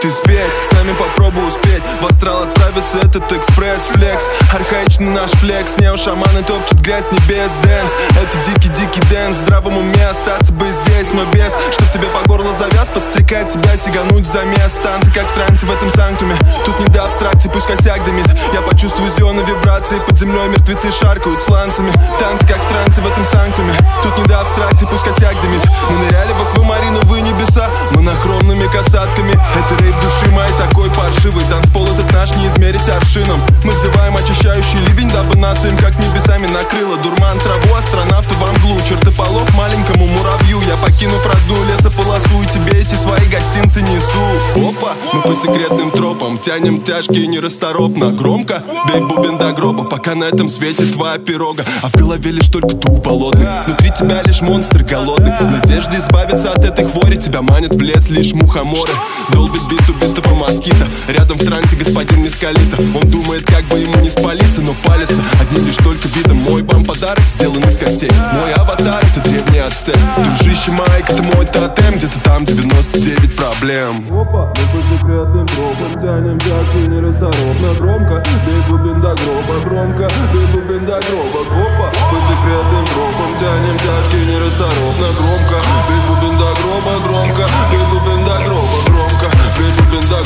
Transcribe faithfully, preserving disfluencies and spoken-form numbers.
ты спеть, с нами попробуй успеть. В астрал отправится этот экспресс-флекс. Архаичный наш флекс, нео-шаманы топчут грязь небес. Дэнс, это дикий-дикий дэнс. В здравом уме остаться бы здесь, но без, что в тебе по горло завяз, подстрекает тебя сигануть в замес. В танце, как в трансе в этом санктуме. Тут не до абстракции, пусть косяк дымит. Я почувствую зоны вибрации, под землей мертвецы шаркают сланцами. В танце, как в трансе в этом санктуме. Тут не до абстракции, пусть косяк дымит. Мы ныряли в аквамариновые небеса монохромными касатками. Это рейв души моей такой паршивый. Танцпол этот наш не измерить аршином. Мы взываем очищающий ливень, дабы нас им как небесами накрыло. Дурман траву, астронавту во мглу. Чертополох маленькому муравью. Я покинув родную лесополосу и тебе эти свои гостинцы несу. Опа, мы по секретным тропам тянем тяжкие нерасторопно. Громко бей в бубен до гроба, пока на этом свете твоя пирога. А в голове лишь только труп болотный. Внутри тебя лишь монстр голодный. Надежда избавиться от этой хвори. Тебя манят в лес лишь мухоморы. Долбит бит убитого москита. Рядом в трансе господин Мискалита. Он думает, как бы ему не спалиться, но палится одним лишь только видом. Мой вам подарок сделан из костей. Мой аватар — это древний ацтек. Дружище Майк — это мой тотем. Где-то там девяносто девять проблем. Опа, мы по секретным тропам тянем тяжкие нерасторопно. Громко бей бубен до гроба. Громко бей бубен до гроба. Опа, по секретным тропам тянем тяжкие нерасторопно. Громко бей бубен до гроба. Громко бей бубен до гроба. Громко бей бубен до